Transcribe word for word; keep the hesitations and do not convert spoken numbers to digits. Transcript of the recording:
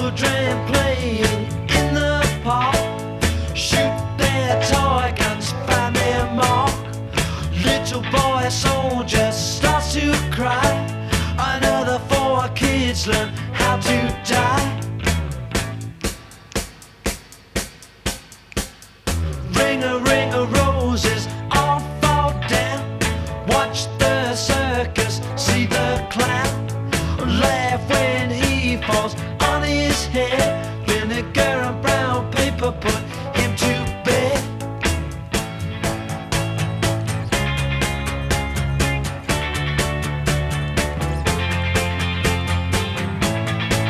children playing in the park, shoot their toy guns, find their mark. Little boy soldier starts to cry. Another four kids learn how to die. Ring a ring of roses, all fall down. Watch the circus, see the clown laugh when he falls.